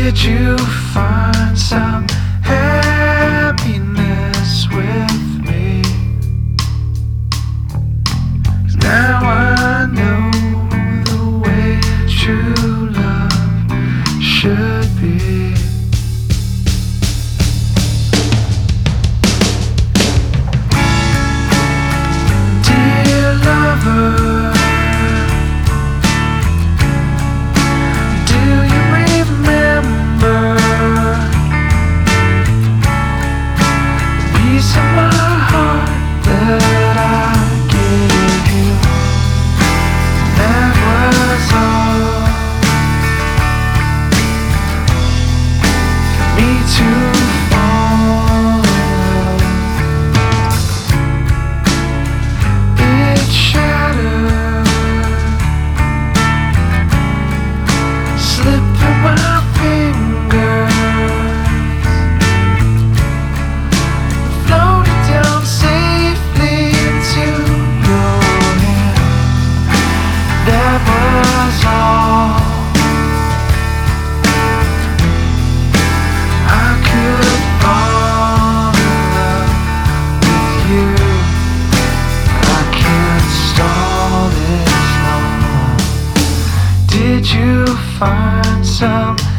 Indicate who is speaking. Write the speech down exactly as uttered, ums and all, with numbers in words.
Speaker 1: Did you find some happiness with me? 'Cause now I know the way true love should be. Dear lover, piece of my heart that I gave you, that was all for me to fall in love. It shattered, slipped through my fingers, did you find some